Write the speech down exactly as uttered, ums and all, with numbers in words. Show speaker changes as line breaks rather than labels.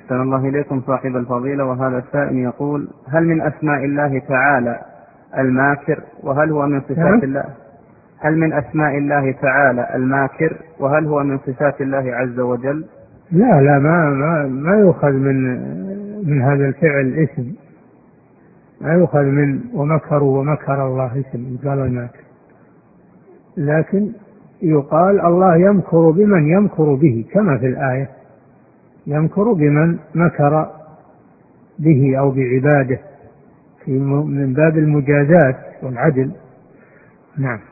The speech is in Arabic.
أحسن الله إليكم صاحب الفضيلة. وهذا السائل يقول: هل من أسماء الله تعالى الماكر وهل هو من صفات الله؟ هل من أسماء الله تعالى الماكر وهل هو من صفات الله عز وجل؟
لا لا ما ما ما يؤخذ من من هذا الفعل اسم، ما يؤخذ من ومكروا ومكر الله اسم قال الماكر، لكن يقال الله يمكر بمن يمكر به، كما في الآية يمكر بمن مكر به أو بعباده من باب المجازات والعدل. نعم.